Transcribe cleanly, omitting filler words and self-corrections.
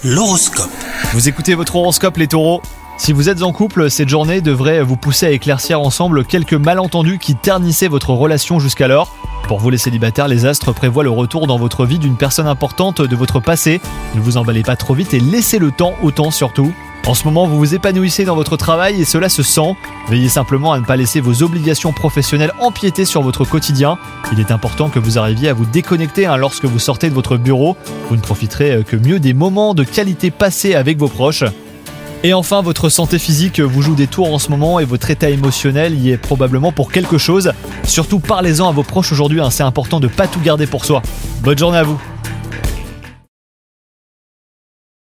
L'horoscope. Vous écoutez votre horoscope les taureaux. Si vous êtes en couple, cette journée devrait vous pousser à éclaircir ensemble quelques malentendus qui ternissaient votre relation jusqu'alors. Pour vous les célibataires, les astres prévoient le retour dans votre vie d'une personne importante de votre passé. Ne vous emballez pas trop vite et laissez le temps au temps surtout. En ce moment, vous vous épanouissez dans votre travail et cela se sent. Veillez simplement à ne pas laisser vos obligations professionnelles empiéter sur votre quotidien. Il est important que vous arriviez à vous déconnecter lorsque vous sortez de votre bureau. Vous ne profiterez que mieux des moments de qualité passés avec vos proches. Et enfin, votre santé physique vous joue des tours en ce moment et votre état émotionnel y est probablement pour quelque chose. Surtout parlez-en à vos proches aujourd'hui, c'est important de ne pas tout garder pour soi. Bonne journée à vous.